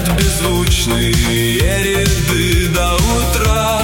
стоят беззвучные ряды до утра.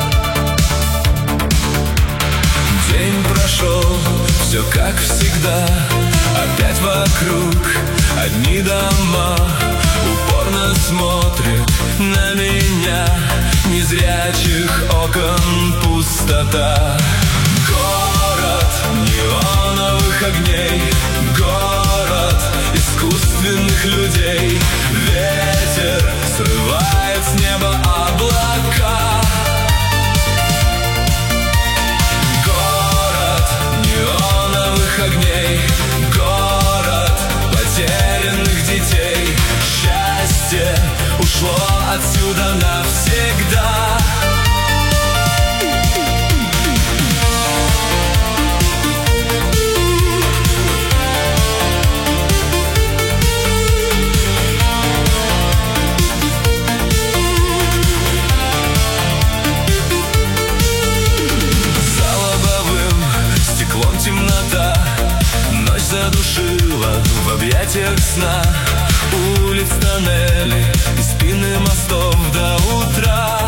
День прошел, все как всегда. Опять вокруг одни дома. Упорно смотрят на меня, незрячих окон пустота. Город неоновых огней, город искусственных людей. Ветер срывает с неба облака. Город неоновых огней, город потерянных детей. Счастье ушло отсюда навсегда. Темнота, ночь задушила в объятиях сна. Улиц, тоннелей и спины мостов до утра.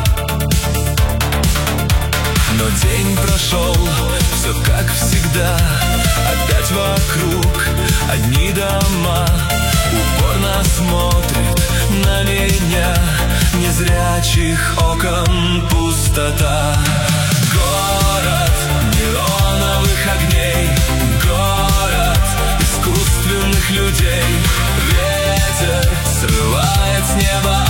Но день прошел, все как всегда. Опять вокруг одни дома. Упорно смотрит на меня, незрячих окон пустота. Город неоновых огней, город искусственных людей. Ветер срывает с неба